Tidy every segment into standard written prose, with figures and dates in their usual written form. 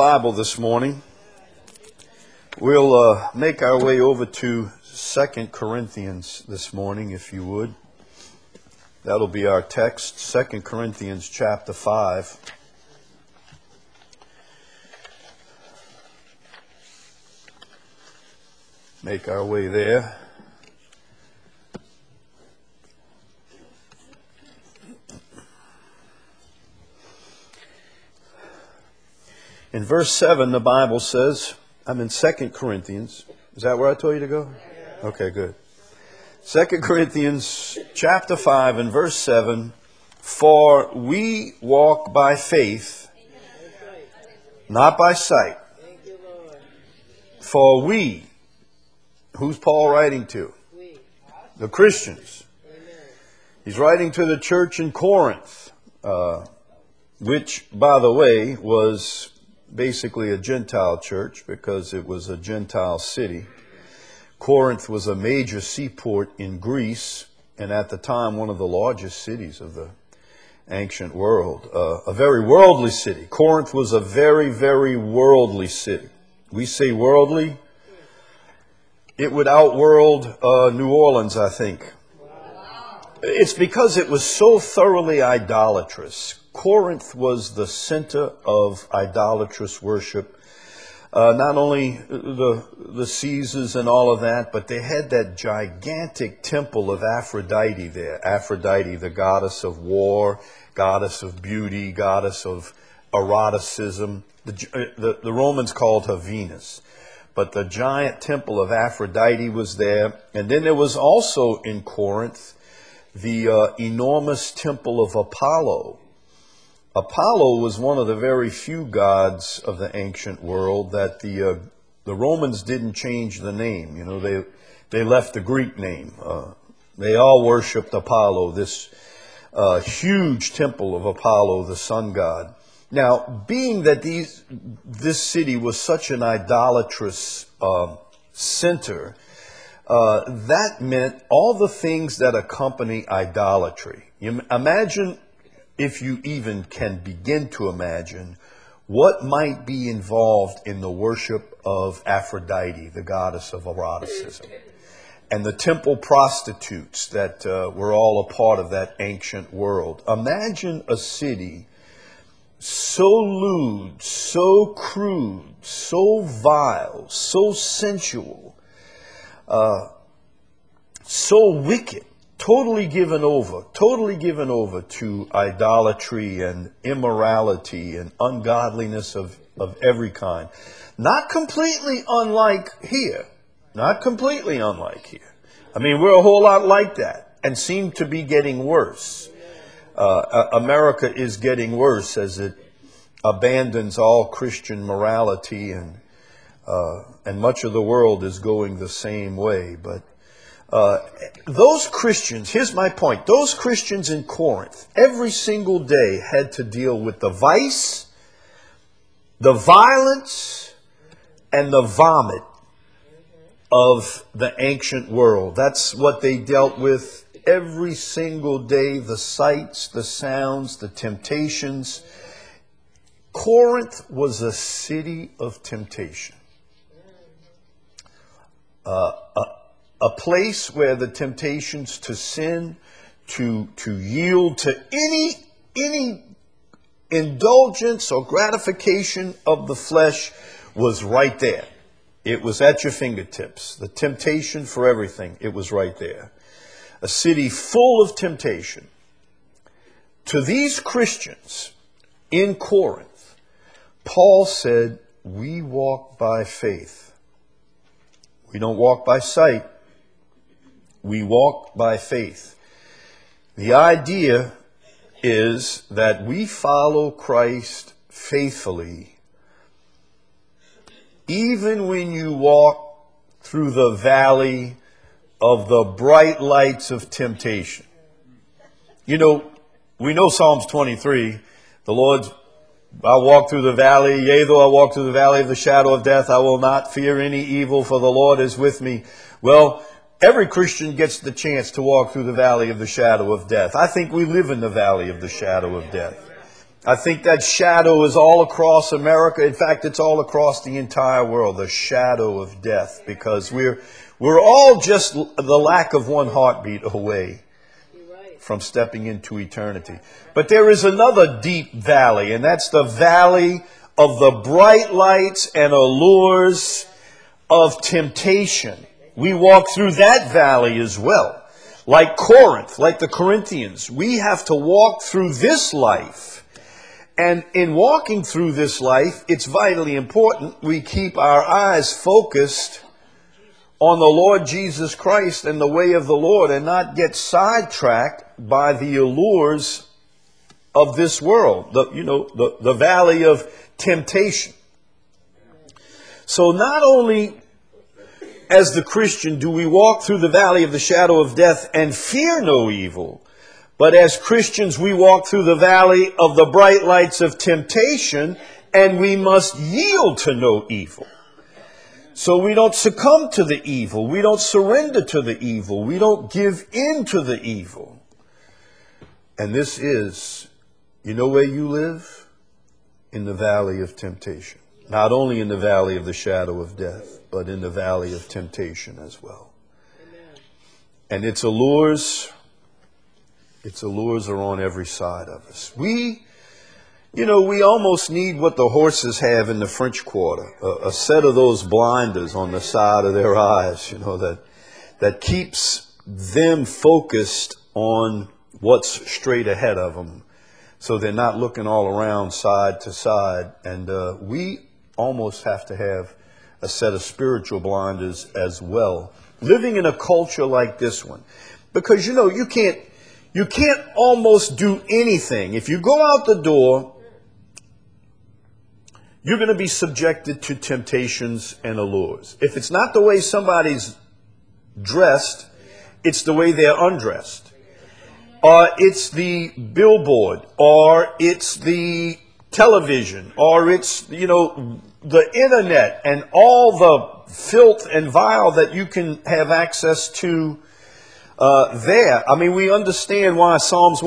Bible this morning, we'll make our way over to 2 Corinthians this morning, if you would. That'll be our text, 2 Corinthians chapter 5. Make our way there. In verse 7, the Bible says, I'm in 2 Corinthians. Is that where I told you to go? Okay, good. 2 Corinthians chapter 5 and verse 7, for we walk by faith, not by sight. For we, who's Paul writing to? The Christians. He's writing to the church in Corinth, which, by the way, was basically a Gentile church because it was a Gentile city. Corinth was a major seaport in Greece, and at the time one of the largest cities of the ancient world. A very worldly city. Corinth was a very, very worldly city. We say worldly. It would outworld New Orleans, I think. It's because it was so thoroughly idolatrous. Corinth was the center of idolatrous worship. Not only the Caesars and all of that, but they had that gigantic temple of Aphrodite there. Aphrodite, the goddess of war, goddess of beauty, goddess of eroticism. The Romans called her Venus. But the giant temple of Aphrodite was there. And then there was also in Corinth the enormous temple of Apollo. Apollo was one of the very few gods of the ancient world that the Romans didn't change the name. You know, they left the Greek name. They all worshipped Apollo, this huge temple of Apollo, the sun god. Now, being that this city was such an idolatrous center, that meant all the things that accompany idolatry. You imagine, if you even can begin to imagine, what might be involved in the worship of Aphrodite, the goddess of eroticism, and the temple prostitutes that were all a part of that ancient world. Imagine a city so lewd, so crude, so vile, so sensual, so wicked, totally given over to idolatry and immorality and ungodliness of every kind. Not completely unlike here. Not completely unlike here. I mean, we're a whole lot like that and seem to be getting worse. America is getting worse as it abandons all Christian morality, and much of the world is going the same way. But those Christians, here's my point, those Christians in Corinth every single day had to deal with the vice, the violence, and the vomit of the ancient world. That's what they dealt with every single day, the sights, the sounds, the temptations. Corinth was a city of temptation. A place where the temptations to sin, to yield to any indulgence or gratification of the flesh was right there. It was at your fingertips. The temptation for everything, it was right there. A city full of temptation. To these Christians in Corinth, Paul said, we walk by faith. We don't walk by sight. We walk by faith. The idea is that we follow Christ faithfully even when you walk through the valley of the bright lights of temptation. You know, we know Psalms 23, the Lord's, I walk through the valley, yea, though I walk through the valley of the shadow of death, I will not fear any evil, for the Lord is with me. Well, every Christian gets the chance to walk through the valley of the shadow of death. I think we live in the valley of the shadow of death. I think that shadow is all across America. In fact, it's all across the entire world, the shadow of death, because we're all just the lack of one heartbeat away from stepping into eternity. But there is another deep valley, and that's the valley of the bright lights and allures of temptation. We walk through that valley as well. Like Corinth, like the Corinthians, we have to walk through this life. And in walking through this life, it's vitally important we keep our eyes focused on the Lord Jesus Christ and the way of the Lord, and not get sidetracked by the allures of this world, the valley of temptation. So not only as the Christian do we walk through the valley of the shadow of death and fear no evil, but as Christians we walk through the valley of the bright lights of temptation, and we must yield to no evil. So we don't succumb to the evil. We don't surrender to the evil. We don't give in to the evil. And this is, you know where you live? In the valley of temptation. Not only in the valley of the shadow of death, but in the valley of temptation as well. Amen. And its allures are on every side of us. We almost need what the horses have in the French Quarter, a set of those blinders on the side of their eyes, that keeps them focused on what's straight ahead of them, so they're not looking all around side to side. And we almost have to have a set of spiritual blinders as well, living in a culture like this one. Because, you can't almost do anything. If you go out the door, you're going to be subjected to temptations and allures. If it's not the way somebody's dressed, it's the way they're undressed. Or it's the billboard, or it's the television, or it's, the internet and all the filth and vile that you can have access to there. I mean, we understand why Psalms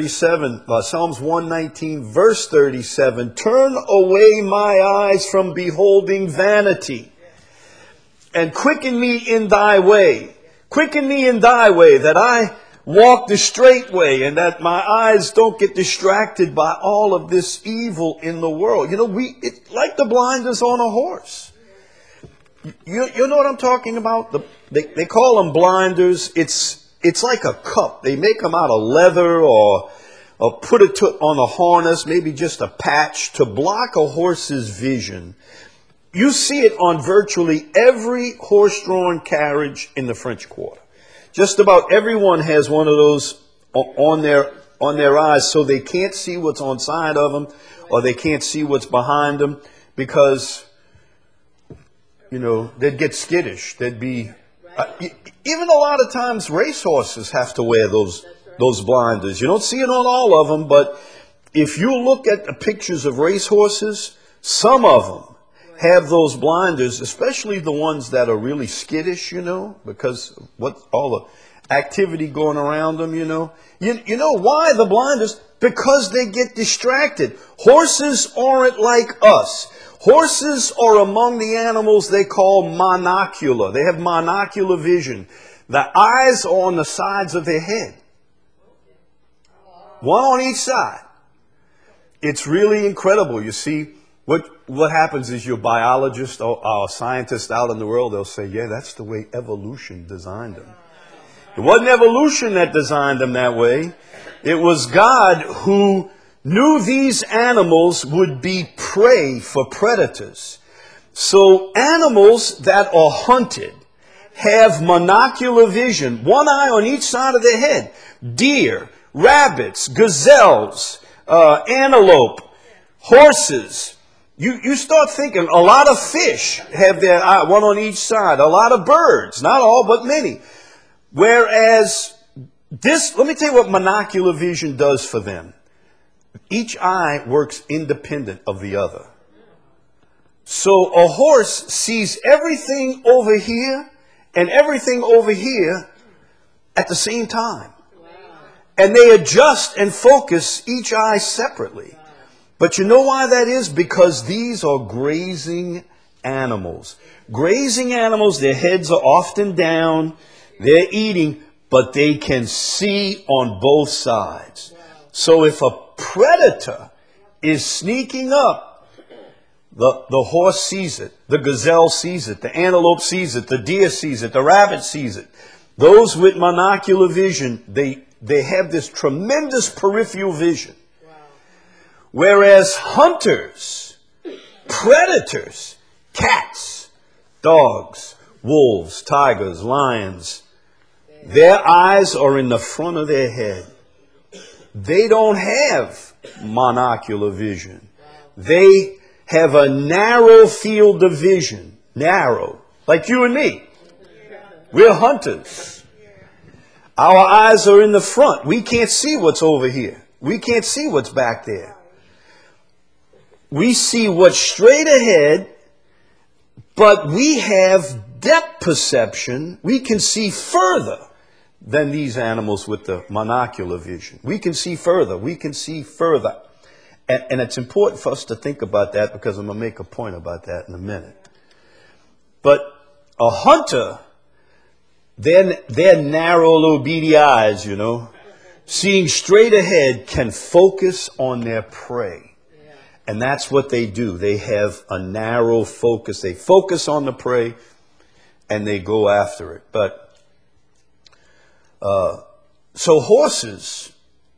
119, verse 37, turn away my eyes from beholding vanity, and quicken me in thy way. Quicken me in thy way, that I walk the straight way, and that my eyes don't get distracted by all of this evil in the world. It's like the blinders on a horse. You know what I'm talking about? They call them blinders. It's like a cup. They make them out of leather, or put it on a harness, maybe just a patch, to block a horse's vision. You see it on virtually every horse-drawn carriage in the French Quarter. Just about everyone has one of those on their eyes, so they can't see what's on side of them, or they can't see what's behind them, because, they'd get skittish. They'd be, even a lot of times racehorses have to wear those blinders. You don't see it on all of them, but if you look at the pictures of racehorses, some of them have those blinders, especially the ones that are really skittish, because what all the activity going around them, You know why the blinders? Because they get distracted. Horses aren't like us. Horses are among the animals they call monocular. They have monocular vision. The eyes are on the sides of their head. One on each side. It's really incredible. You see, what happens is your biologist or scientist out in the world, they'll say, yeah, that's the way evolution designed them. It wasn't evolution that designed them that way. It was God who knew these animals would be prey for predators. So animals that are hunted have monocular vision, one eye on each side of their head. Deer, rabbits, gazelles, antelope, horses. You start thinking, a lot of fish have their eye, one on each side. A lot of birds, not all, but many. Whereas let me tell you what monocular vision does for them. Each eye works independent of the other. So a horse sees everything over here and everything over here at the same time. And they adjust and focus each eye separately. But you know why that is? Because these are grazing animals. Grazing animals, their heads are often down. They're eating, but they can see on both sides. So if a predator is sneaking up, the horse sees it, the gazelle sees it, the antelope sees it, the deer sees it, the rabbit sees it. Those with monocular vision, they have this tremendous peripheral vision. Whereas hunters, predators, cats, dogs, wolves, tigers, lions, their eyes are in the front of their head. They don't have monocular vision. They have a narrow field of vision. Narrow. Like you and me. We're hunters. Our eyes are in the front. We can't see what's over here. We can't see what's back there. We see what's straight ahead, but we have depth perception. We can see further than these animals with the monocular vision. We can see further. We can see further. And it's important for us to think about that, because I'm going to make a point about that in a minute. But a hunter, their narrow little beady eyes, you know, seeing straight ahead, can focus on their prey. And that's what they do. They have a narrow focus. They focus on the prey and they go after it. But so horses,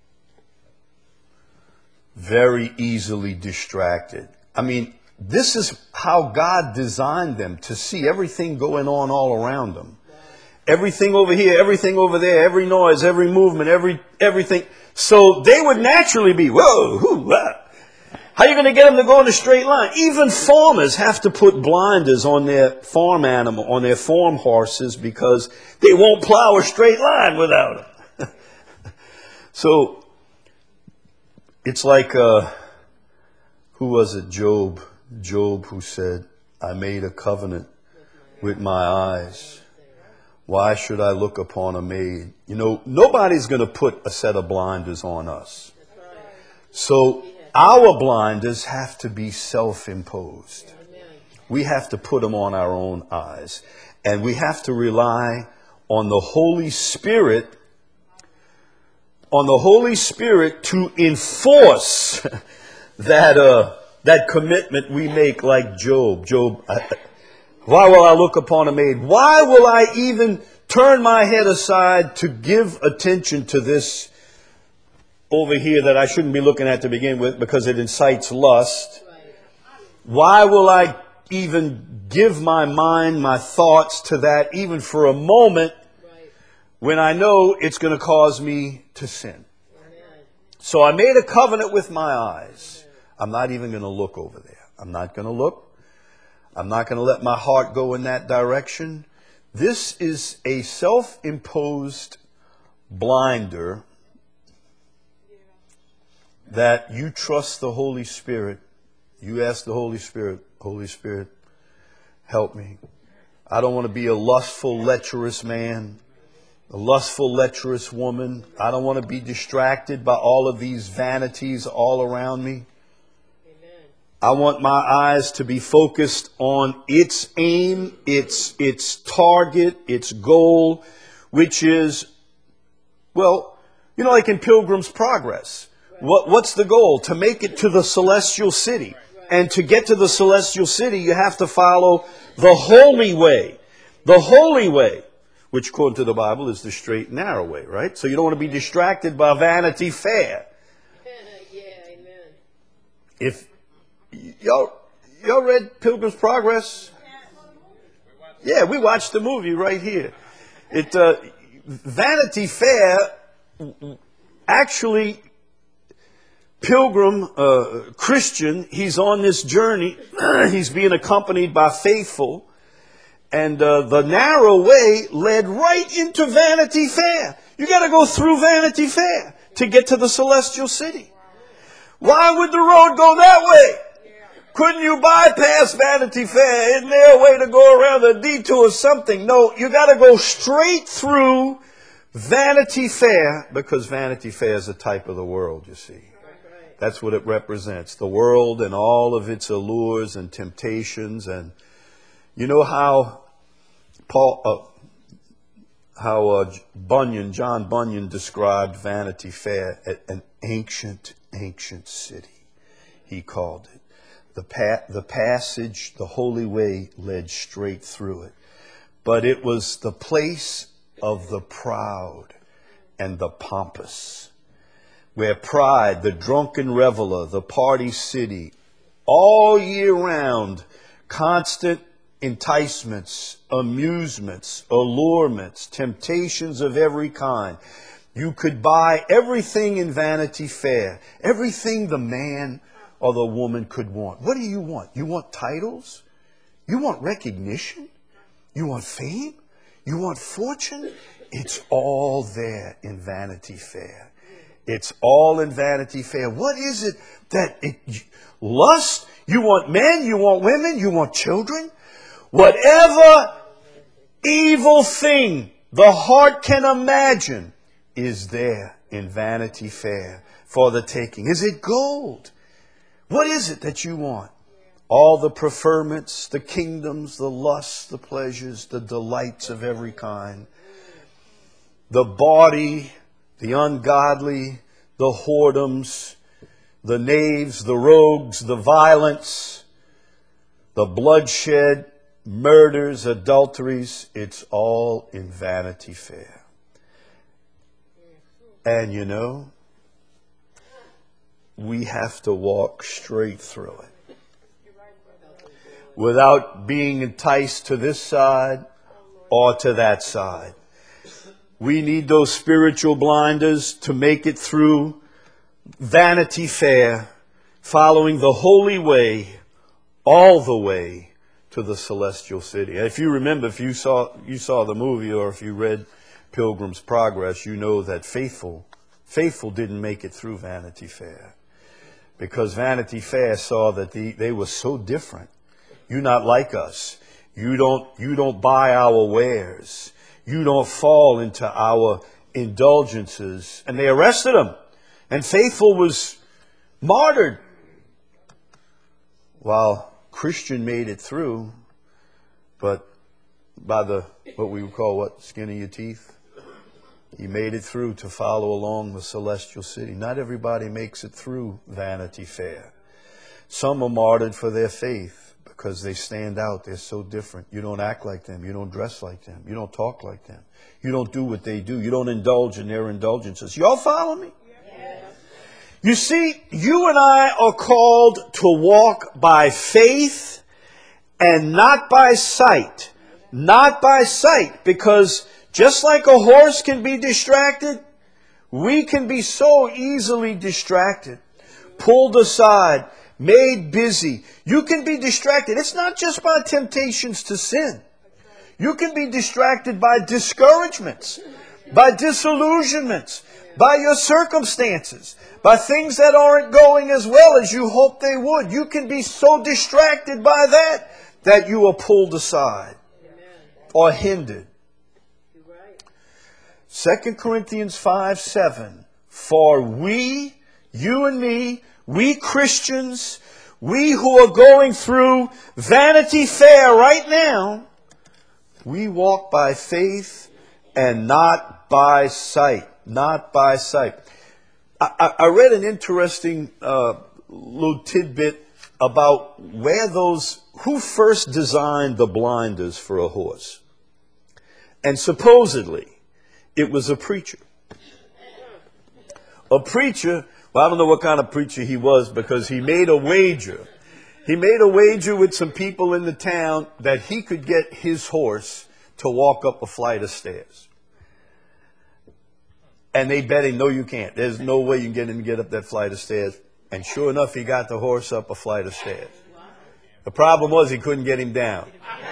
very easily distracted. I mean, this is how God designed them, to see everything going on all around them. Everything over here, everything over there, every noise, every movement, everything. So they would naturally be, whoa, whoo, ah. How are you going to get them to go in a straight line? Even farmers have to put blinders on their farm animal, on their farm horses, because they won't plow a straight line without them. So it's like, who was it? Job, who said, I made a covenant with my eyes. Why should I look upon a maid? You know, nobody's going to put a set of blinders on us. So our blinders have to be self-imposed. We have to put them on our own eyes. And we have to rely on the Holy Spirit, to enforce that commitment we make, like Job. Why will I look upon a maid? Why will I even turn my head aside to give attention to this over here that I shouldn't be looking at to begin with, because it incites lust? Why will I even give my mind, my thoughts to that, even for a moment, when I know it's going to cause me to sin? So I made a covenant with my eyes. I'm not even going to look over there. I'm not going to look. I'm not going to let my heart go in that direction. This is a self-imposed blinder that you trust the Holy Spirit. You ask the Holy Spirit, Holy Spirit, help me. I don't want to be a lustful, lecherous man, a lustful, lecherous woman. I don't want to be distracted by all of these vanities all around me. I want my eyes to be focused on its aim, its target, its goal, which is, well, you know, like in Pilgrim's Progress. What's the goal? To make it to the celestial city. And to get to the celestial city, you have to follow the holy way. The holy way, which according to the Bible is the straight and narrow way, right? So you don't want to be distracted by Vanity Fair. Yeah, amen. If y'all read Pilgrim's Progress? Yeah, we watched the movie right here. Vanity Fair, actually, Pilgrim, Christian, he's on this journey. He's being accompanied by faithful. And the narrow way led right into Vanity Fair. You got to go through Vanity Fair to get to the celestial city. Why would the road go that way? Couldn't you bypass Vanity Fair? Isn't there a way to go around a detour or something? No, you got to go straight through Vanity Fair, because Vanity Fair is a type of the world, you see. That's what it represents. The world and all of its allures and temptations. And you know how John Bunyan described Vanity Fair, an ancient city, he called it. The passage, the holy way, led straight through it. But it was the place of the proud and the pompous, where pride, the drunken reveler, the party city, all year round, constant enticements, amusements, allurements, temptations of every kind. You could buy everything in Vanity Fair, everything the man or the woman could want. What do you want? You want titles? You want recognition? You want fame? You want fortune? It's all there in Vanity Fair. It's all in Vanity Fair. What is it that lust? You want men, you want women, you want children? Whatever evil thing the heart can imagine is there in Vanity Fair for the taking. Is it gold? What is it that you want? All the preferments, the kingdoms, the lusts, the pleasures, the delights of every kind. The bawdy, the ungodly, the whoredoms, the knaves, the rogues, the violence, the bloodshed, murders, adulteries. It's all in Vanity Fair. And you know, we have to walk straight through it without being enticed to this side or to that side. We need those spiritual blinders to make it through Vanity Fair, following the holy way, all the way to the celestial city. If you remember, if you saw the movie, or if you read Pilgrim's Progress, you know that Faithful didn't make it through Vanity Fair, because Vanity Fair saw that they were so different. You're not like us. You don't buy our wares. You don't fall into our indulgences. And they arrested him. And Faithful was martyred, while Christian made it through, but by what we would call skin of your teeth. He made it through to follow along the celestial city. Not everybody makes it through Vanity Fair. Some are martyred for their faith because they stand out. They're so different. You don't act like them. You don't dress like them. You don't talk like them. You don't do what they do. You don't indulge in their indulgences. Y'all follow me? Yes. You see, you and I are called to walk by faith and not by sight. Not by sight, because just like a horse can be distracted, we can be so easily distracted, pulled aside, made busy. You can be distracted. It's not just by temptations to sin. You can be distracted by discouragements, by disillusionments, by your circumstances, by things that aren't going as well as you hoped they would. You can be so distracted by that you are pulled aside or hindered. 2 Corinthians 5:7. For we, you and me, we Christians, we who are going through Vanity Fair right now, we walk by faith and not by sight. Not by sight. I read an interesting little tidbit about who first designed the blinders for a horse. And supposedly, it was a preacher. A preacher, well, I don't know what kind of preacher he was, because he made a wager. He made a wager with some people in the town that he could get his horse to walk up a flight of stairs. And they bet him, no, you can't. There's no way you can get him to get up that flight of stairs. And sure enough, he got the horse up a flight of stairs. The problem was he couldn't get him down.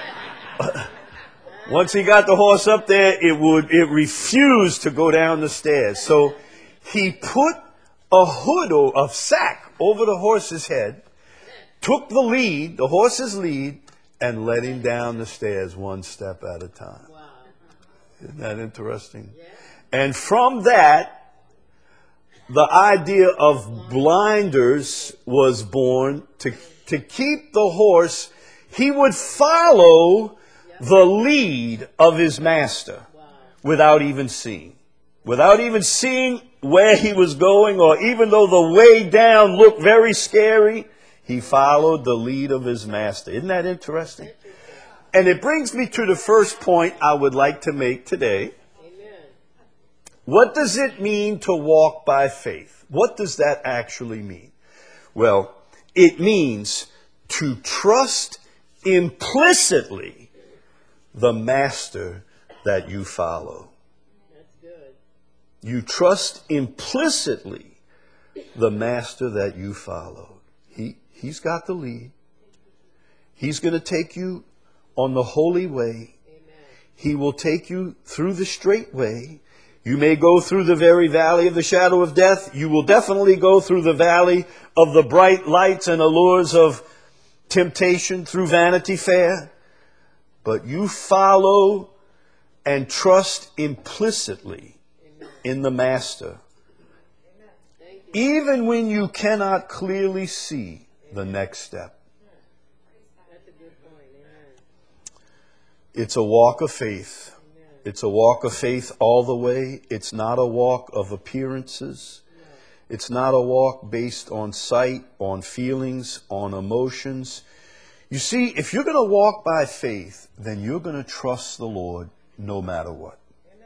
Once he got the horse up there, it refused to go down the stairs. So he put a hood or a sack over the horse's head, took the horse's lead, and led him down the stairs one step at a time. Isn't that interesting? And from that, the idea of blinders was born to keep the horse. He would follow the lead of his master without even seeing. Without even seeing where he was going, or even though the way down looked very scary, he followed the lead of his master. Isn't that interesting? And it brings me to the first point I would like to make today. What does it mean to walk by faith? What does that actually mean? Well, it means to trust implicitly the master that you follow. That's good. You trust implicitly the master that you follow. He's got the lead. He's going to take you on the holy way. Amen. He will take you through the straight way. You may go through the very valley of the shadow of death. You will definitely go through the valley of the bright lights and allures of temptation through Vanity Fair. But you follow and trust implicitly in the Master. Even when you cannot clearly see the next step. It's a walk of faith. It's a walk of faith all the way. It's not a walk of appearances. It's not a walk based on sight, on feelings, on emotions. You see, if you're going to walk by faith, then you're going to trust the Lord no matter what.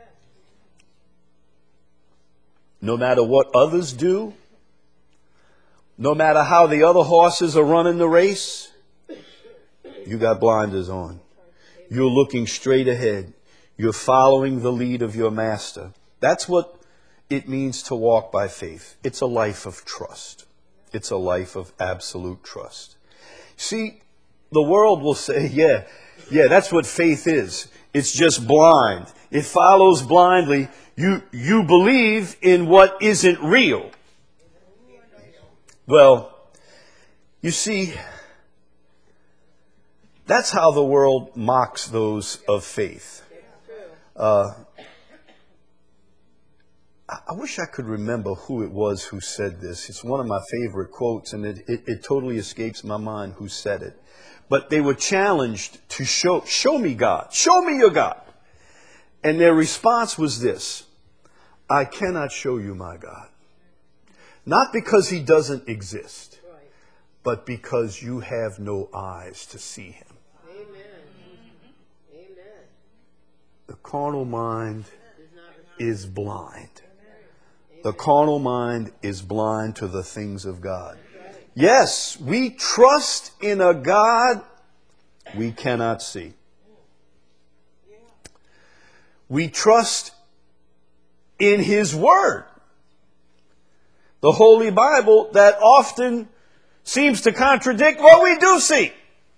No matter what others do, no matter how the other horses are running the race, you got blinders on. You're looking straight ahead. You're following the lead of your master. That's what it means to walk by faith. It's a life of trust. It's a life of absolute trust. See, the world will say, yeah, that's what faith is. It's just blind. It follows blindly. You believe in what isn't real. Well, you see, that's how the world mocks those of faith. I wish I could remember who it was who said this. It's one of my favorite quotes, and it totally escapes my mind who said it. But they were challenged to show me God. Show me your God. And their response was this: I cannot show you my God. Not because he doesn't exist, but because you have no eyes to see him. The carnal mind is blind. The carnal mind is blind to the things of God. Yes, we trust in a God we cannot see. We trust in his word, the Holy Bible, that often seems to contradict what we do see.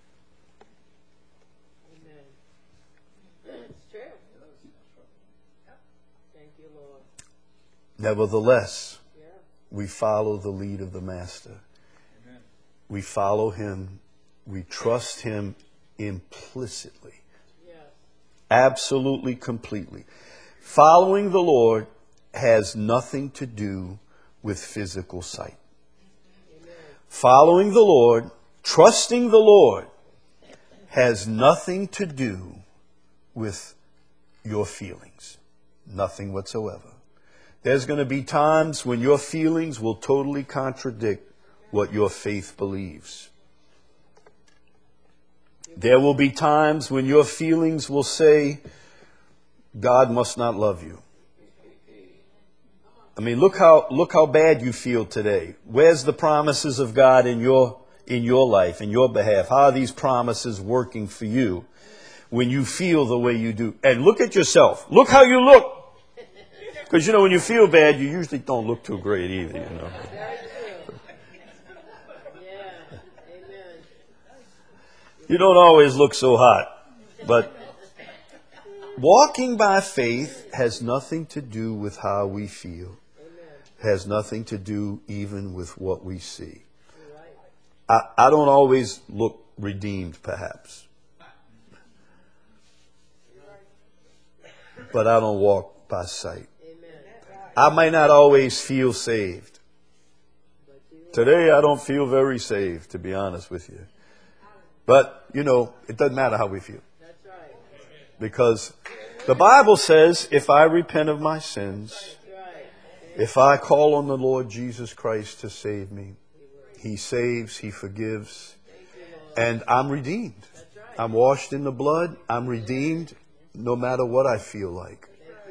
Nevertheless, we follow the lead of the Master. We follow him. We trust him implicitly. Absolutely, completely. Following the Lord has nothing to do with physical sight. Following the Lord, trusting the Lord, has nothing to do with your feelings. Nothing whatsoever. There's going to be times when your feelings will totally contradict what your faith believes. There will be times when your feelings will say, God must not love you. I mean, look how bad you feel today. Where's the promises of God in your life, in your behalf? How are these promises working for you when you feel the way you do? And look at yourself. Look how you look. Because, when you feel bad, you usually don't look too great either, You don't always look so hot. But walking by faith has nothing to do with how we feel. Has nothing to do even with what we see. I don't always look redeemed, perhaps. But I don't walk by sight. I might not always feel saved. Today I don't feel very saved, to be honest with you. But, you know, it doesn't matter how we feel. Because the Bible says, if I repent of my sins, if I call on the Lord Jesus Christ to save me, He saves, He forgives, and I'm redeemed. I'm washed in the blood. I'm redeemed no matter what I feel like.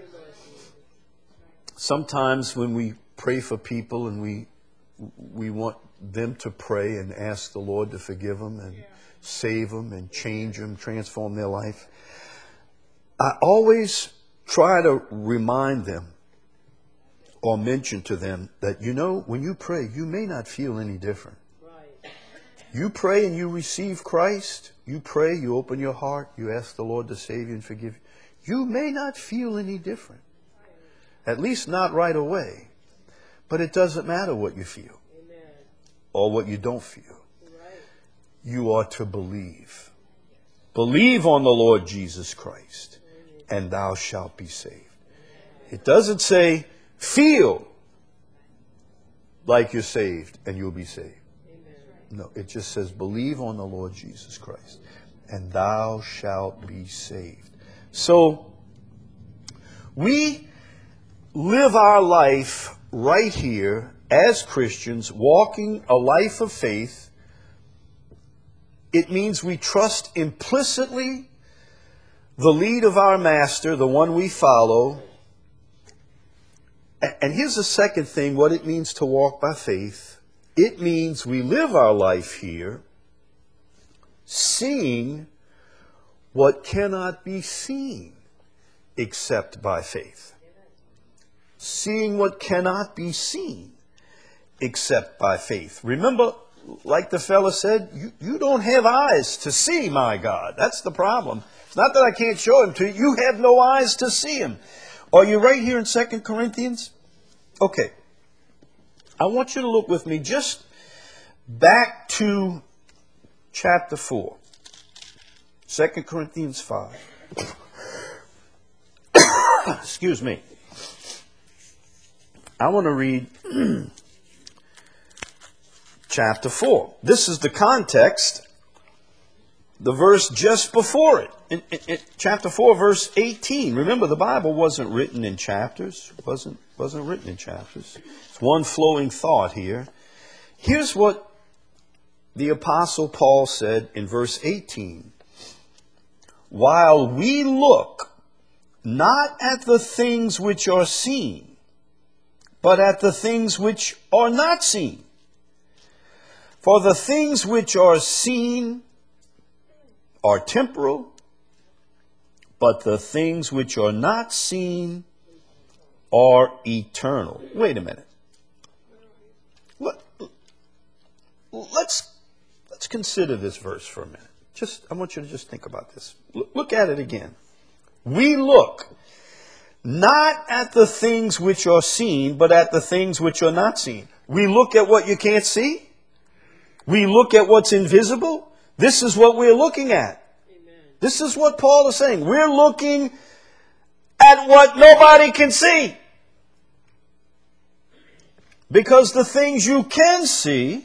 Sometimes when we pray for people and we want them to pray and ask the Lord to forgive them and save them and change them, transform their life, I always try to remind them or mention to them that, you know, when you pray, you may not feel any different. You pray and you receive Christ. You pray, you open your heart, you ask the Lord to save you and forgive you. You may not feel any different. At least not right away. But it doesn't matter what you feel or what you don't feel. You are to believe. Believe on the Lord Jesus Christ, and thou shalt be saved. It doesn't say feel like you're saved and you'll be saved. No, it just says believe on the Lord Jesus Christ, and thou shalt be saved. So we live our life right here as Christians, walking a life of faith. It means we trust implicitly the lead of our Master, the one we follow. And here's the second thing, what it means to walk by faith. It means we live our life here seeing what cannot be seen except by faith. Seeing what cannot be seen except by faith. Remember, like the fella said, you don't have eyes to see my God. That's the problem. It's not that I can't show him to you. You have no eyes to see him. Are you right here in 2 Corinthians? Okay. I want you to look with me just back to chapter 4. 2 Corinthians 5. Excuse me. I want to read chapter 4. This is the context, the verse just before it. In chapter 4, verse 18. Remember, the Bible wasn't written in chapters. Wasn't written in chapters. It's one flowing thought here. Here's what the Apostle Paul said in verse 18. While we look not at the things which are seen, but at the things which are not seen. For the things which are seen are temporal, but the things which are not seen are eternal. Wait a minute. Let's consider this verse for a minute. I want you to just think about this. Look at it again. We look not at the things which are seen, but at the things which are not seen. We look at what you can't see. We look at what's invisible. This is what we're looking at. Amen. This is what Paul is saying. We're looking at what nobody can see. Because the things you can see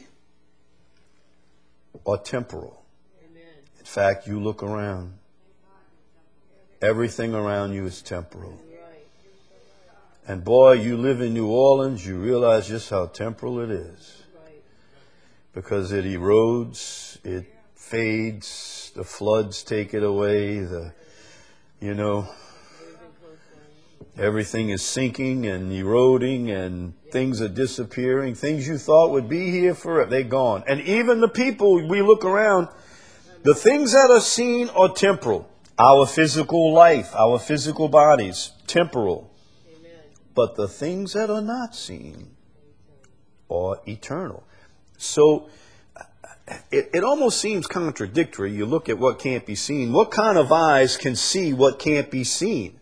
are temporal. Amen. In fact, you look around. Everything around you is temporal. And boy, you live in New Orleans, you realize just how temporal it is. Because it erodes, it fades, the floods take it away, everything is sinking and eroding and things are disappearing. Things you thought would be here forever, they're gone. And even the people, we look around, the things that are seen are temporal. Our physical life, our physical bodies, temporal. Amen. But the things that are not seen are eternal. So it almost seems contradictory. You look at what can't be seen. What kind of eyes can see what can't be seen?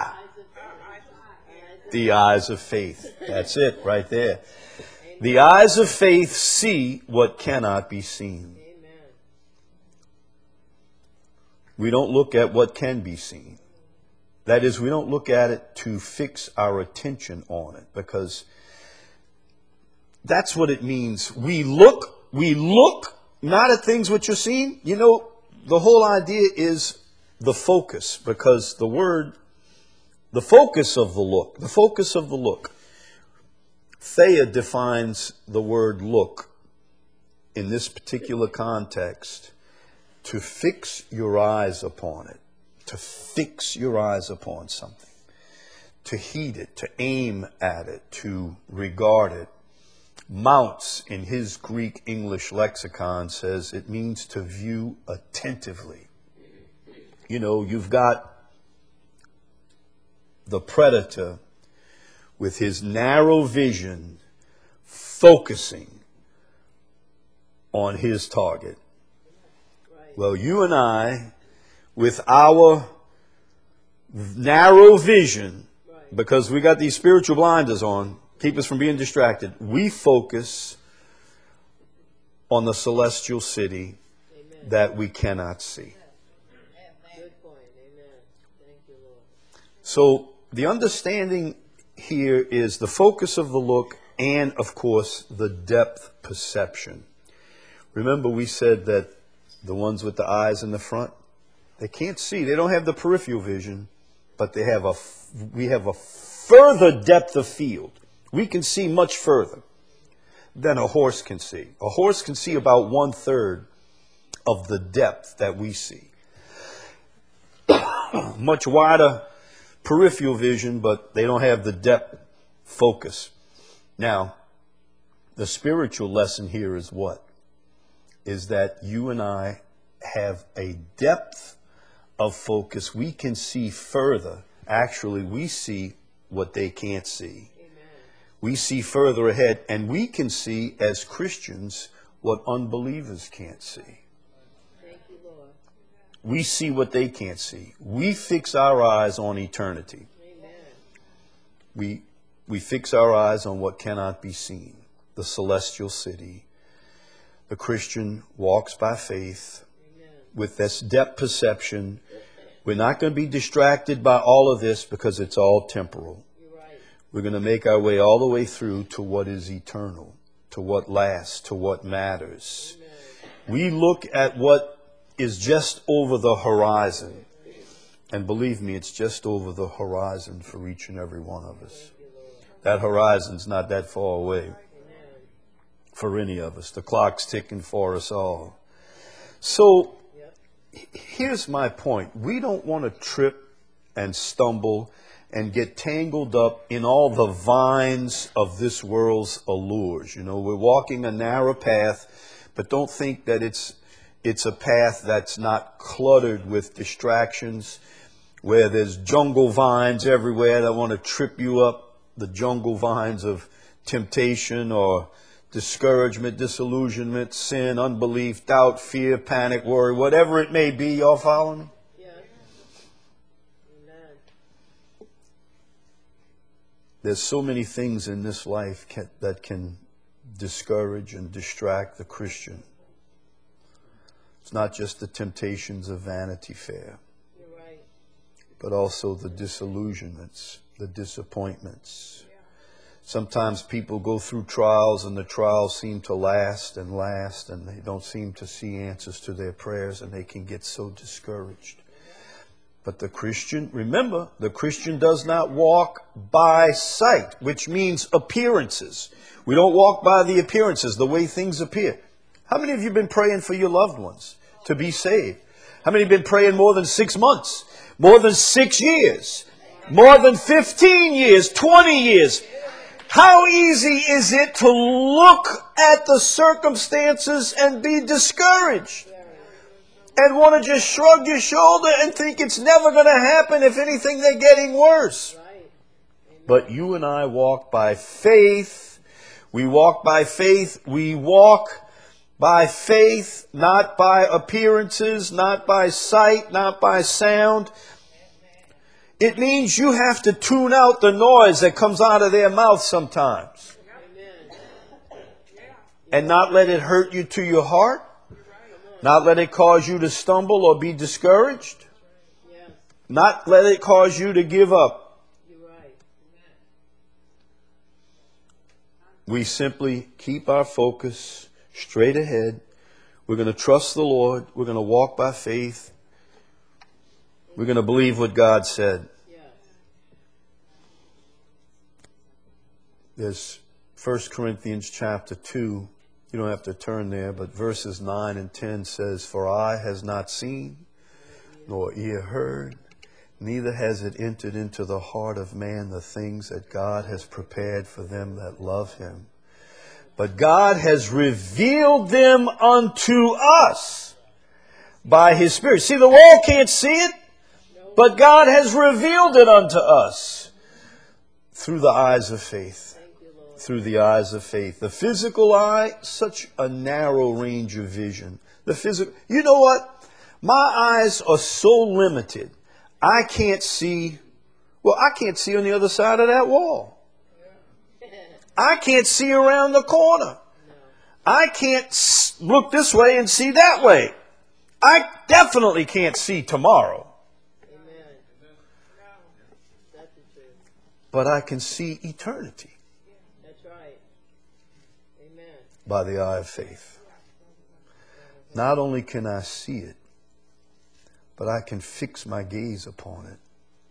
The eyes of faith. That's it right there. The eyes of faith see what cannot be seen. We don't look at what can be seen. That is, we don't look at it to fix our attention on it, because that's what it means. We look not at things which are seen. You know, the whole idea is the focus, because the focus of the look. Thayer defines the word look in this particular context to fix your eyes upon it, to fix your eyes upon something, to heed it, to aim at it, to regard it. Mounts, in his Greek English lexicon, says it means to view attentively. You know, you've got the predator with his narrow vision focusing on his target. Well, you and I, with our narrow vision, because we got these spiritual blinders on, keep us from being distracted, we focus on the celestial city that we cannot see. So the understanding here is the focus of the look and, of course, the depth perception. Remember, we said that the ones with the eyes in the front, they can't see. They don't have the peripheral vision, but we have a further depth of field. We can see much further than a horse can see. A horse can see about 1/3 of the depth that we see. Much wider peripheral vision, but they don't have the depth focus. Now, the spiritual lesson here is what? Is that you and I have a depth of focus. We can see further. Actually, we see what they can't see. Amen. We see further ahead, and we can see as Christians what unbelievers can't see. Thank you, Lord. We see what they can't see. We fix our eyes on eternity. Amen. We fix our eyes on what cannot be seen, the celestial city. The Christian walks by faith. Amen. With this depth perception. We're not going to be distracted by all of this because it's all temporal. You're right. We're going to make our way all the way through to what is eternal, to what lasts, to what matters. Amen. We look at what is just over the horizon. And believe me, it's just over the horizon for each and every one of us. That horizon's not that far away for any of us. The clock's ticking for us all. So here's my point. We don't want to trip and stumble and get tangled up in all the vines of this world's allures. You know, we're walking a narrow path, but don't think that it's a path that's not cluttered with distractions, where there's jungle vines everywhere that want to trip you up, the jungle vines of temptation or discouragement, disillusionment, sin, unbelief, doubt, fear, panic, worry, whatever it may be. Y'all follow me? Yeah. Amen. There's so many things in this life that can discourage and distract the Christian. It's not just the temptations of Vanity Fair. You're right. But also the disillusionments, the disappointments. Sometimes people go through trials and the trials seem to last and they don't seem to see answers to their prayers and they can get so discouraged. But the Christian, remember, the Christian does not walk by sight, which means appearances. We don't walk by the appearances, the way things appear. How many of you have been praying for your loved ones to be saved? How many have been praying more than 6 months? More than 6 years? More than 15 years? 20 years? How easy is it to look at the circumstances and be discouraged? And want to just shrug your shoulder and think it's never going to happen. If anything, they're getting worse. But you and I walk by faith. We walk by faith. We walk by faith, not by appearances, not by sight, not by sound. It means you have to tune out the noise that comes out of their mouth sometimes. And not let it hurt you to your heart. Not let it cause you to stumble or be discouraged. Not let it cause you to give up. You're right. We simply keep our focus straight ahead. We're going to trust the Lord. We're going to walk by faith. We're going to believe what God said. Yes. There's 1 Corinthians chapter 2. You don't have to turn there, but verses 9 and 10 says, "For eye has not seen, nor ear heard, neither has it entered into the heart of man the things that God has prepared for them that love him. But God has revealed them unto us by his Spirit." See, the world can't see it, but God has revealed it unto us through the eyes of faith. Through the eyes of faith. The physical eye, such a narrow range of vision. The physical, you know what? My eyes are so limited. I can't see on the other side of that wall. I can't see around the corner. I can't look this way and see that way. I definitely can't see tomorrow. Amen. That's the truth. But I can see eternity. That's right. Amen. By the eye of faith. Not only can I see it, but I can fix my gaze upon it.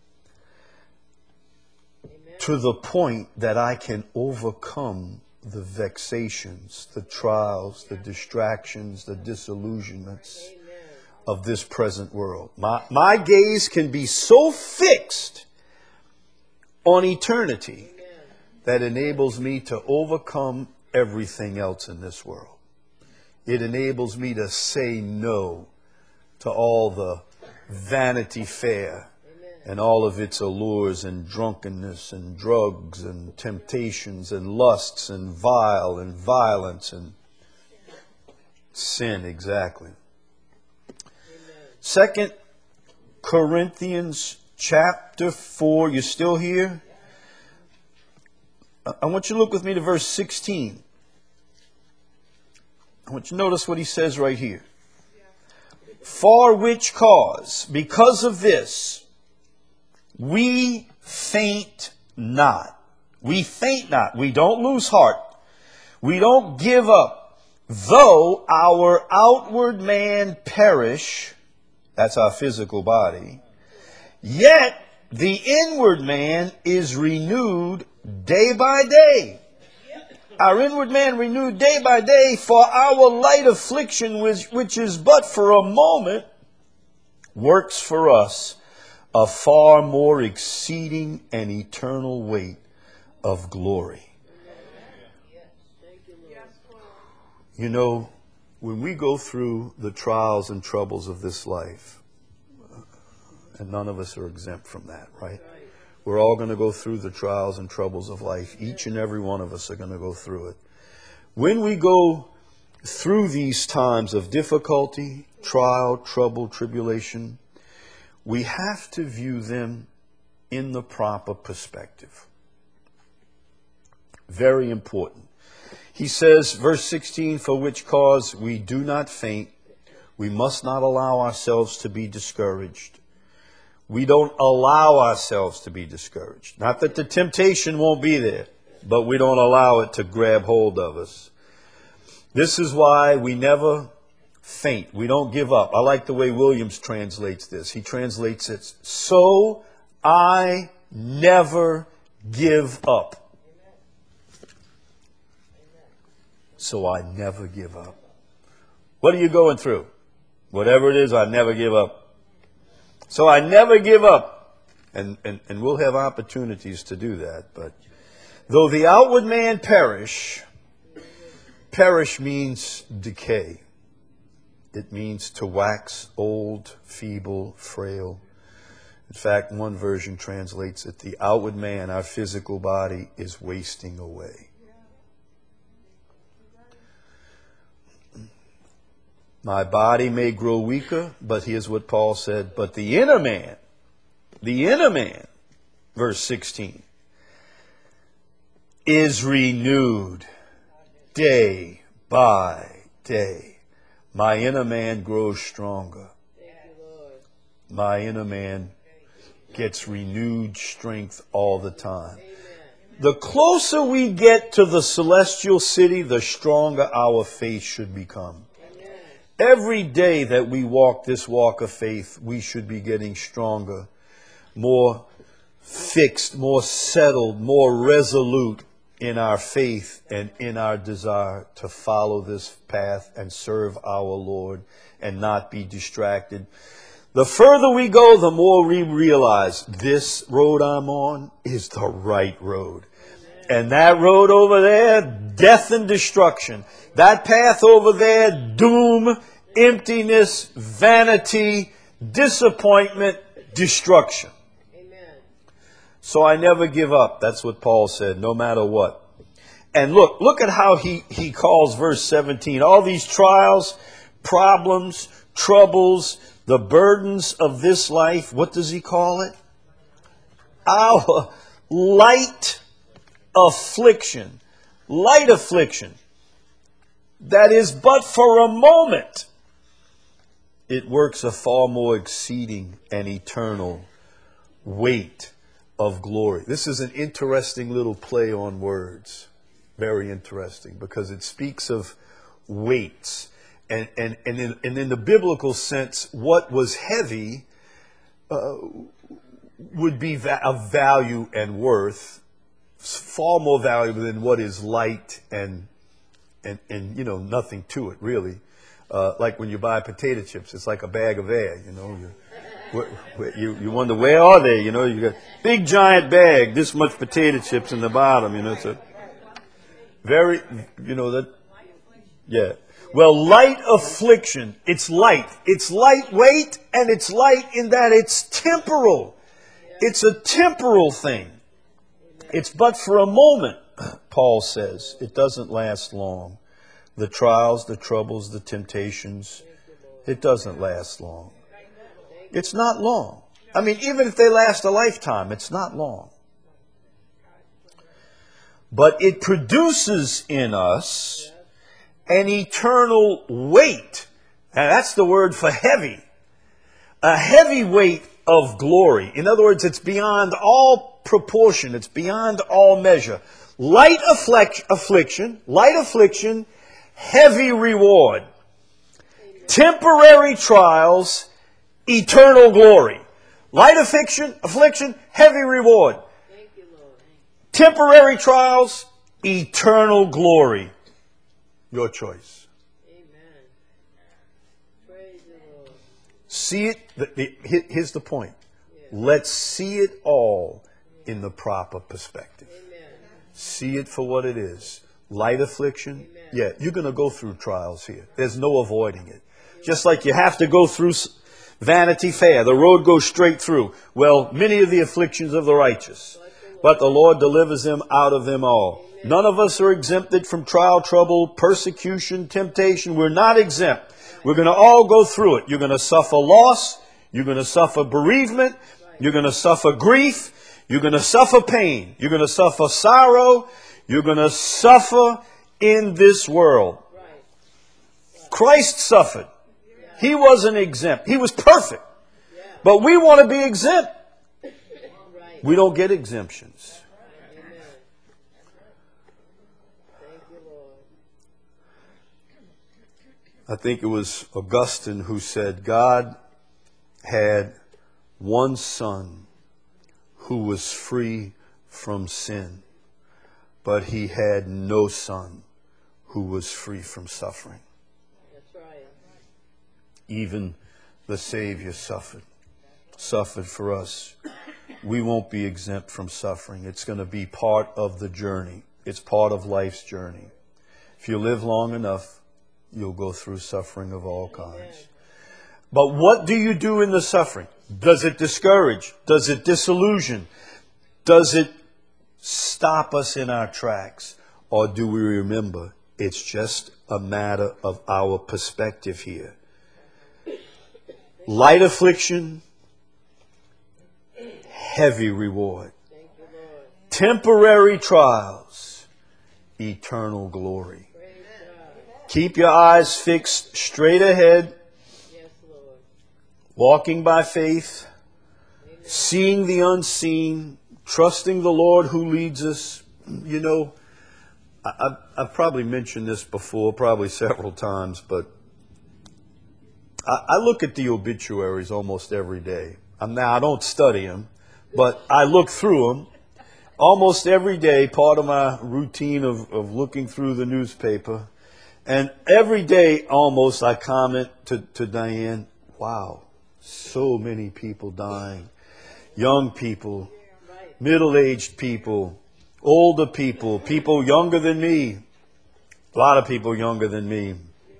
Amen. To the point that I can overcome the vexations, the trials, the distractions, the disillusionments Amen. of this present world. My gaze can be so fixed on eternity that enables me to overcome everything else in this world. It enables me to say no to all the Vanity Fair and all of its allures and drunkenness and drugs and temptations and lusts and vile and violence and sin, exactly. 2 Corinthians chapter 4. You still here? I want you to look with me to verse 16. I want you to notice what he says right here. "For which cause, because of this, we faint not." We faint not. We don't lose heart. We don't give up. "Though our outward man perish," that's our physical body, "yet the inward man is renewed day by day." Our inward man renewed day by day, "for our light affliction, which is but for a moment, works for us a far more exceeding and eternal weight of glory." You know, when we go through the trials and troubles of this life, and none of us are exempt from that, right? We're all going to go through the trials and troubles of life. Each and every one of us are going to go through it. When we go through these times of difficulty, trial, trouble, tribulation, we have to view them in the proper perspective. Very important. He says, verse 16, "For which cause we do not faint." We must not allow ourselves to be discouraged. We don't allow ourselves to be discouraged. Not that the temptation won't be there, but we don't allow it to grab hold of us. This is why we never faint. We don't give up. I like the way Williams translates this. He translates it, "So I never give up." So I never give up. What are you going through? Whatever it is, I never give up. So I never give up. And we'll have opportunities to do that. But though the outward man perish means decay. It means to wax old, feeble, frail. In fact, one version translates it, the outward man, our physical body, is wasting away. My body may grow weaker, but here's what Paul said, but the inner man, verse 16, is renewed day by day. My inner man grows stronger. My inner man gets renewed strength all the time. The closer we get to the celestial city, the stronger our faith should become. Every day that we walk this walk of faith, we should be getting stronger, more fixed, more settled, more resolute in our faith and in our desire to follow this path and serve our Lord and not be distracted. The further we go, the more we realize this road I'm on is the right road. And that road over there, death and destruction. That path over there, doom, emptiness, vanity, disappointment, destruction. Amen. So I never give up. That's what Paul said, no matter what. And look at how he calls verse 17. All these trials, problems, troubles, the burdens of this life, what does he call it? Our light affliction. Light affliction. That is but for a moment. It works a far more exceeding and eternal weight of glory. This is an interesting little play on words. Very interesting, because it speaks of weights. And in the biblical sense, what was heavy would be of value and worth, far more valuable than what is light and nothing to it, really. Like when you buy potato chips, it's like a bag of air, You wonder, where are they? You got big giant bag, this much potato chips in the bottom, it's a very, yeah. Well, light affliction, it's light. It's lightweight, and it's light in that it's temporal. It's a temporal thing. It's but for a moment, Paul says. It doesn't last long. The trials, the troubles, the temptations, it doesn't last long. It's not long. I mean, even if they last a lifetime, it's not long. But it produces in us an eternal weight. And that's the word for heavy. A heavy weight of glory. In other words, it's beyond all proportion. It's beyond all measure. Light affliction, heavy reward. Temporary trials, eternal glory. Light affliction, heavy reward. Thank you, Lord. Temporary trials, eternal glory. Your choice. Amen. Praise the Lord. See it. Here's the point. Let's see it all in the proper perspective. Amen. See it for what it is. Light affliction. Yeah, you're going to go through trials here. There's no avoiding it. Just like you have to go through Vanity Fair. The road goes straight through. Well, many of the afflictions of the righteous, but the Lord delivers them out of them all. None of us are exempted from trial, trouble, persecution, temptation. We're not exempt. We're going to all go through it. You're going to suffer loss. You're going to suffer bereavement. You're going to suffer grief. You're going to suffer pain. You're going to suffer sorrow. You're going to suffer in this world. Christ suffered. He wasn't exempt. He was perfect. But we want to be exempt. We don't get exemptions. I think it was Augustine who said God had one son who was free from sin, but he had no son who was free from suffering. That's right. Even the Savior suffered for us. We won't be exempt from suffering. It's going to be part of the journey. It's part of life's journey. If you live long enough, you'll go through suffering of all kinds. But what do you do in the suffering? Does it discourage? Does it disillusion? Does it stop us in our tracks? Or do we remember it's just a matter of our perspective here? Light affliction, heavy reward. Temporary trials, eternal glory. Keep your eyes fixed straight ahead. Yes, Lord. Walking by faith. Amen. seeing the unseen, trusting the Lord who leads us. You know, I've probably mentioned this before, probably several times, but I look at the obituaries almost every day. I don't study them, but I look through them almost every day, part of my routine of looking through the newspaper. And every day almost I comment to Diane, wow, so many people dying. Young people, middle-aged people, older people, people younger than me. A lot of people younger than me.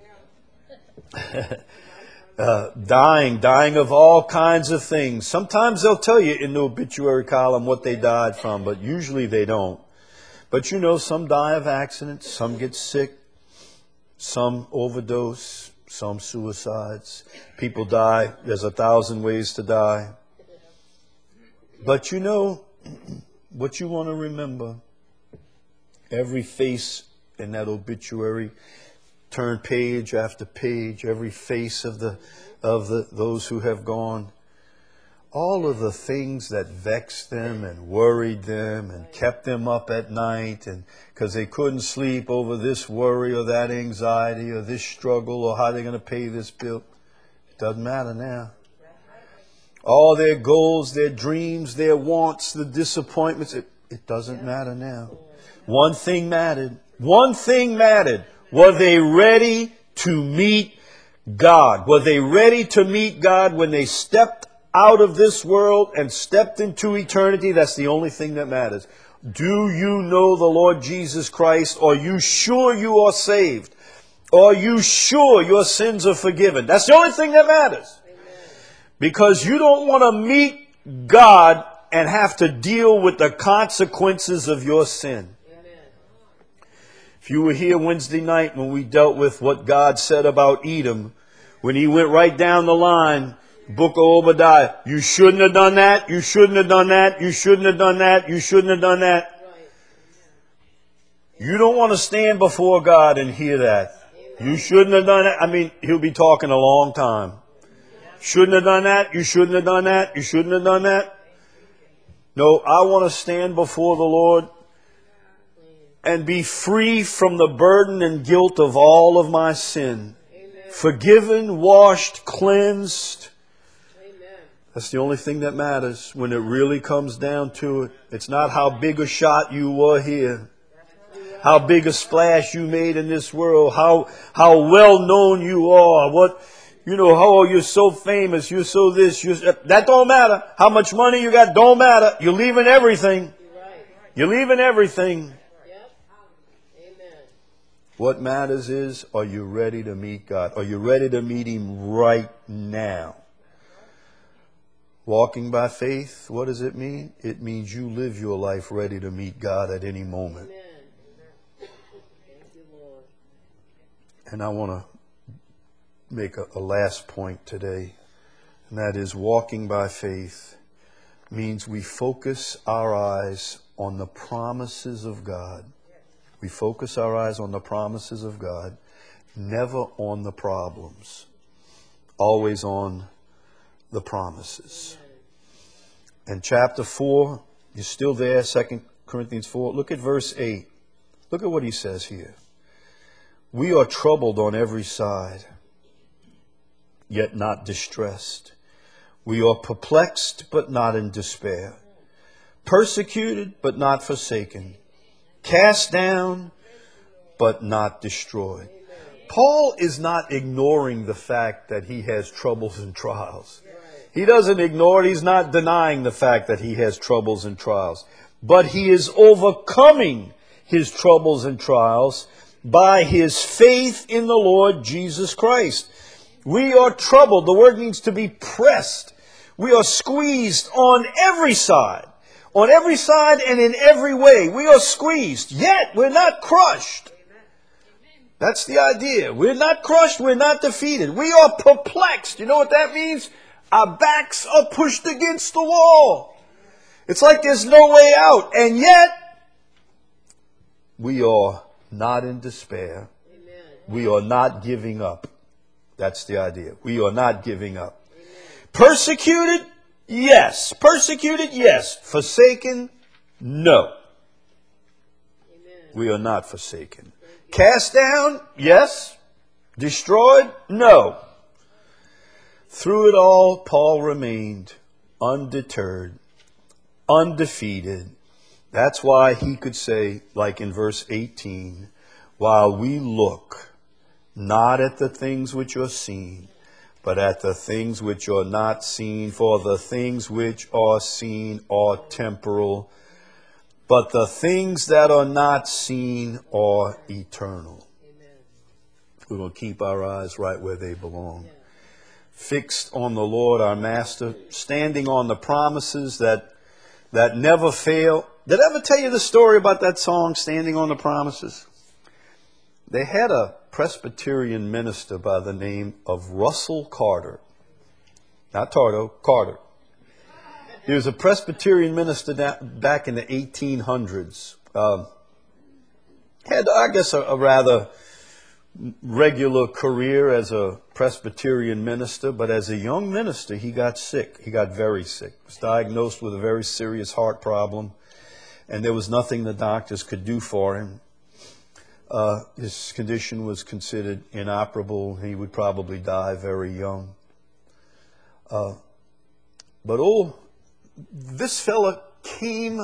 Dying of all kinds of things. Sometimes they'll tell you in the obituary column what they died from, but usually they don't. But you know, some die of accidents, some get sick, some overdose, some suicides. People die. There's 1,000 ways to die. But you know what you want to remember? Every face in that obituary, turn page after page, every face of those who have gone, all of the things that vexed them and worried them and kept them up at night, and because they couldn't sleep over this worry or that anxiety or this struggle or how they're going to pay this bill. It doesn't matter now. All their goals, their dreams, their wants, the disappointments, it doesn't matter now. One thing mattered. One thing mattered. Were they ready to meet God? Were they ready to meet God when they stepped out of this world and stepped into eternity? That's the only thing that matters. Do you know the Lord Jesus Christ? Are you sure you are saved? Are you sure your sins are forgiven? That's the only thing that matters. Because you don't want to meet God and have to deal with the consequences of your sin. If you were here Wednesday night when we dealt with what God said about Edom, when he went right down the line, book of Obadiah, you shouldn't have done that, you shouldn't have done that, you shouldn't have done that, you shouldn't have done that. You don't want to stand before God and hear that. You shouldn't have done that. I mean, he'll be talking a long time. Shouldn't have done that, you shouldn't have done that, you shouldn't have done that. No, I want to stand before the Lord and be free from the burden and guilt of all of my sin. Amen. Forgiven, washed, cleansed. Amen. That's the only thing that matters when it really comes down to it. It's not how big a shot you were here, how big a splash you made in this world, how well known you are, how you're so famous, you're so this, that don't matter. How much money you got don't matter. You're leaving everything. You're leaving everything. What matters is, are you ready to meet God? Are you ready to meet Him right now? Walking by faith, what does it mean? It means you live your life ready to meet God at any moment. Amen. Thank you, Lord. And I want to make a last point today, and that is walking by faith means we focus our eyes on the promises of God. We focus our eyes on the promises of God, never on the problems, always on the promises. And chapter 4, you're still there, 2 Corinthians 4. Look at verse 8. Look at what he says here. We are troubled on every side, yet not distressed. We are perplexed, but not in despair. Persecuted, but not forsaken. Cast down, but not destroyed. Paul is not ignoring the fact that he has troubles and trials. He doesn't ignore it. He's not denying the fact that he has troubles and trials. But he is overcoming his troubles and trials by his faith in the Lord Jesus Christ. We are troubled. The word means to be pressed. We are squeezed on every side. On every side and in every way. We are squeezed, yet we're not crushed. That's the idea. We're not crushed. We're not defeated. We are perplexed. You know what that means? Our backs are pushed against the wall. It's like there's no way out. And yet, we are not in despair. We are not giving up. That's the idea. We are not giving up. Persecuted, Yes. Persecuted? Yes. Forsaken? No. Amen. We are not forsaken. Cast down? Yes. Destroyed? No. Through it all, Paul remained undeterred, undefeated. That's why he could say, like in verse 18, while we look not at the things which are seen, but at the things which are not seen, for the things which are seen are temporal, but the things that are not seen are eternal. Amen. We're going to keep our eyes right where they belong. Fixed on the Lord, our Master, standing on the promises that never fail. Did I ever tell you the story about that song, Standing on the Promises? They had a Presbyterian minister by the name of Russell Carter. Not Tardo, Carter. He was a Presbyterian minister back in the 1800s. Had, I guess, a rather regular career as a Presbyterian minister, but as a young minister, he got sick. He got very sick. Was diagnosed with a very serious heart problem, and there was nothing the doctors could do for him. His condition was considered inoperable. He would probably die very young. But this fella came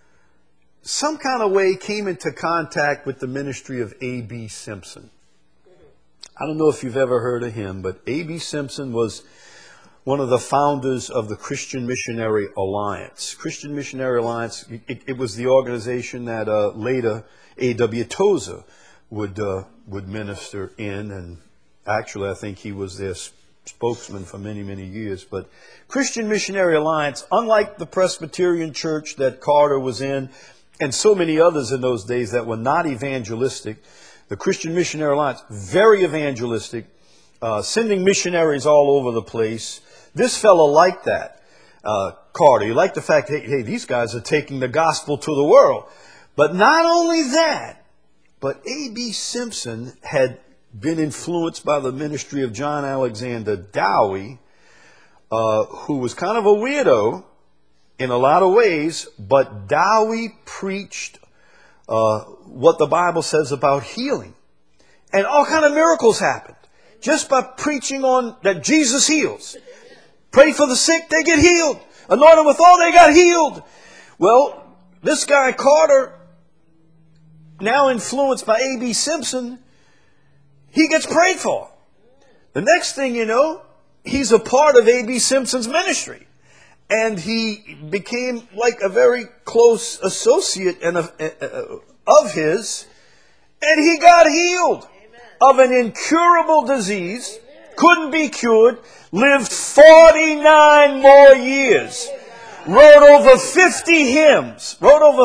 into contact with the ministry of A.B. Simpson. I don't know if you've ever heard of him, but A.B. Simpson was one of the founders of the Christian Missionary Alliance. Christian Missionary Alliance, it was the organization that later A.W. Tozer would minister in, and actually I think he was their spokesman for many, many years. But Christian Missionary Alliance, unlike the Presbyterian Church that Carter was in, and so many others in those days that were not evangelistic, the Christian Missionary Alliance, very evangelistic, sending missionaries all over the place. This fellow liked that, Carter. He liked the fact, hey, these guys are taking the gospel to the world. But not only that, but A.B. Simpson had been influenced by the ministry of John Alexander Dowie, who was kind of a weirdo in a lot of ways, but Dowie preached what the Bible says about healing. And all kind of miracles happened just by preaching on that Jesus heals. Pray for the sick, they get healed. Anoint them with oil, they got healed. Well, this guy Carter, now influenced by A.B. Simpson, he gets prayed for. The next thing you know, he's a part of A.B. Simpson's ministry. And he became like a very close associate of his. And he got healed of an incurable disease. Couldn't be cured. Lived 49 more years. Wrote over 50 hymns.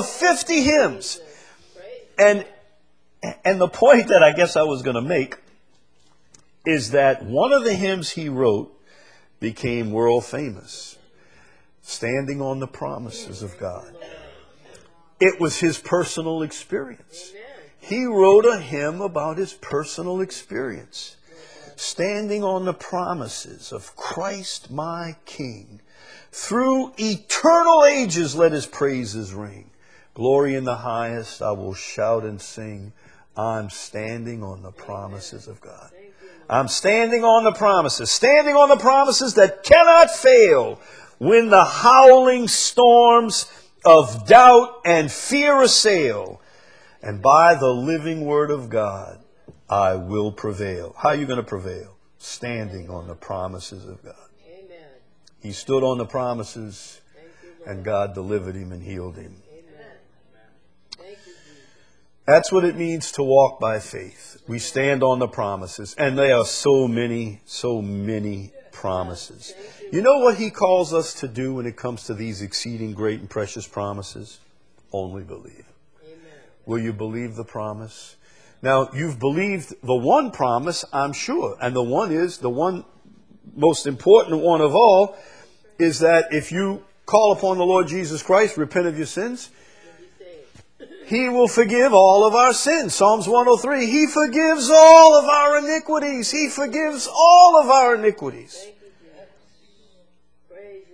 And the point that I guess I was going to make is that one of the hymns he wrote became world famous. Standing on the promises of God. It was his personal experience. He wrote a hymn about his personal experience. Standing on the promises of Christ my King. Through eternal ages let his praises ring. Glory in the highest I will shout and sing. I'm standing on the promises of God. I'm standing on the promises. Standing on the promises that cannot fail. When the howling storms of doubt and fear assail, and by the living word of God, I will prevail. How are you going to prevail? Standing on the promises of God. Amen. He stood on the promises, and God delivered him and healed him. Amen. Thank you, Jesus. That's what it means to walk by faith. We stand on the promises, and there are so many promises. You know what he calls us to do when it comes to these exceeding great and precious promises? Only believe. Amen. Will you believe the promise? Now, you've believed the one promise, I'm sure. And the one most important one of all, is that if you call upon the Lord Jesus Christ, repent of your sins, He will forgive all of our sins. Psalms 103, He forgives all of our iniquities. He forgives all of our iniquities. Thank you, Jesus. Praise you, Lord.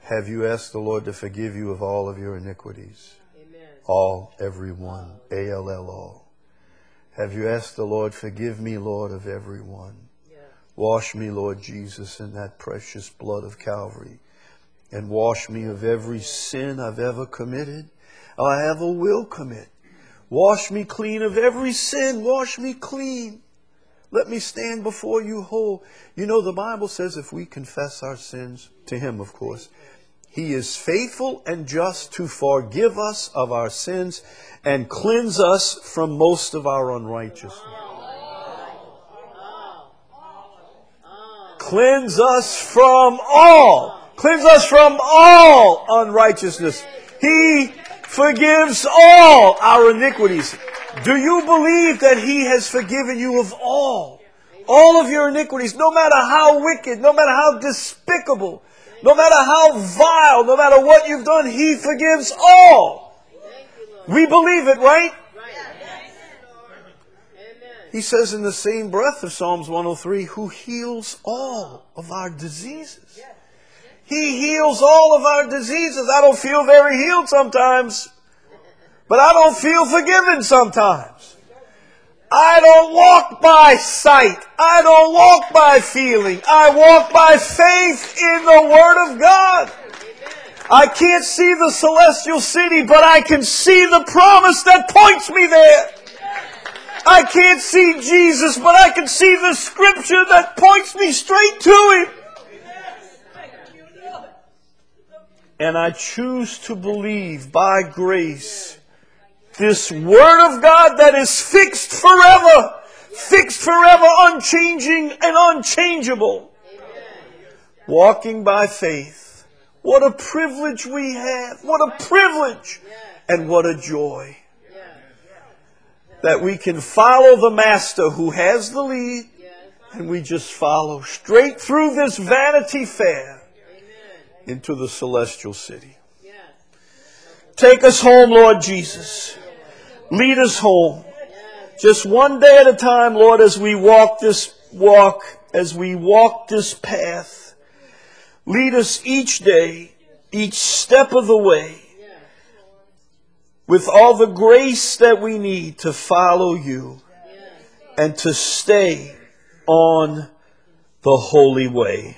Have you asked the Lord to forgive you of all of your iniquities? Amen. All, every one. A-L-L, all. Have you asked the Lord, forgive me, Lord, of every one? Yeah. Wash me, Lord Jesus, in that precious blood of Calvary. And wash me of every sin I've ever committed, or I ever will commit. Wash me clean of every sin. Wash me clean. Let me stand before you whole. You know, the Bible says if we confess our sins, to Him, of course, He is faithful and just to forgive us of our sins and cleanse us from most of our unrighteousness. Cleanse us from all. Cleanse us from all unrighteousness. He forgives all our iniquities. Do you believe that He has forgiven you of all of your iniquities, no matter how wicked, no matter how despicable, no matter how vile, no matter what you've done, He forgives all. We believe it, right? He says in the same breath of Psalms 103, who heals all of our diseases. He heals all of our diseases. I don't feel very healed sometimes, but I don't feel forgiven sometimes. I don't walk by sight. I don't walk by feeling. I walk by faith in the Word of God. I can't see the celestial city, but I can see the promise that points me there. I can't see Jesus, but I can see the Scripture that points me straight to Him. And I choose to believe by grace this Word of God that is fixed forever, unchanging and unchangeable. Walking by faith. What a privilege we have. What a privilege and what a joy. That we can follow the Master who has the lead, and we just follow straight through this Vanity Fair into the celestial city. Take us home, Lord Jesus. Lead us home. Just one day at a time, Lord, as we walk this path. Lead us each day, each step of the way, with all the grace that we need to follow you and to stay on the holy way.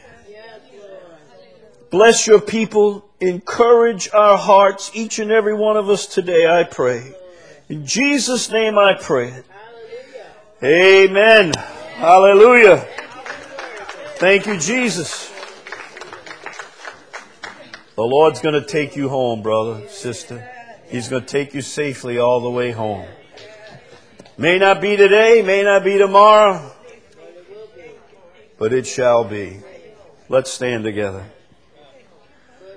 Bless your people. Encourage our hearts, each and every one of us today, I pray. In Jesus' name I pray. Amen. Hallelujah. Thank you, Jesus. The Lord's going to take you home, brother, sister. He's going to take you safely all the way home. May not be today, may not be tomorrow, but it shall be. Let's stand together.